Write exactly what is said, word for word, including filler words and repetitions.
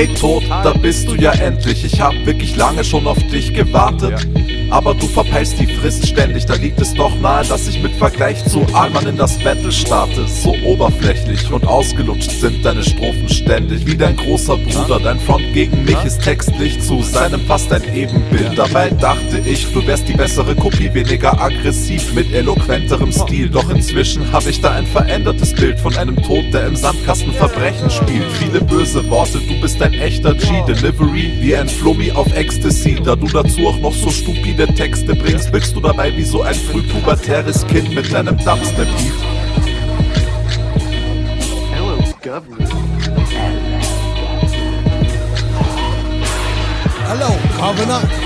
Hey Tod, da bist du ja endlich. Ich hab wirklich lange schon auf dich gewartet. Aber du verpeilst die Frist ständig, da liegt es doch nahe, dass ich mit Vergleich zu Alman in das Battle starte. So oberflächlich und ausgelutscht sind deine Strophen ständig. Wie dein großer Bruder, dein Front gegen mich ist textlich zu seinem fast ein Ebenbild. Dabei dachte ich, du wärst die bessere Kopie, weniger aggressiv, mit eloquenterem Stil. Doch inzwischen hab ich da ein verändertes Bild von einem Tod, der im Sandkasten Verbrechen spielt. Viele böse Worte, du bist ein echter G. Delivery wie ein Flummi auf Ecstasy. Da du dazu auch noch so stupide Texte bringst, wirkst du dabei wie so ein frühpubertäres Kind mit deinem Dubstep-Beat. Hello, Governor. Hello, Governor.